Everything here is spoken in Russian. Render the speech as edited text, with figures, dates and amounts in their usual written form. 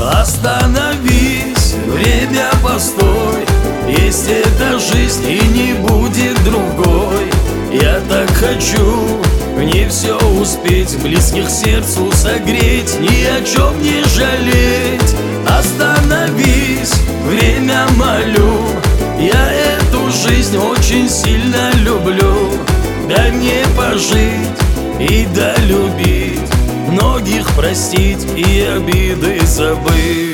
Остановись, время постой. Есть эта жизнь и не будет другой. Я так хочу не все успеть, близких сердцу согреть, ни о чем не жалеть. Остановись, время молю, я эту жизнь очень сильно люблю. Дай мне пожить и долюбить, многих простить и обиды забыть.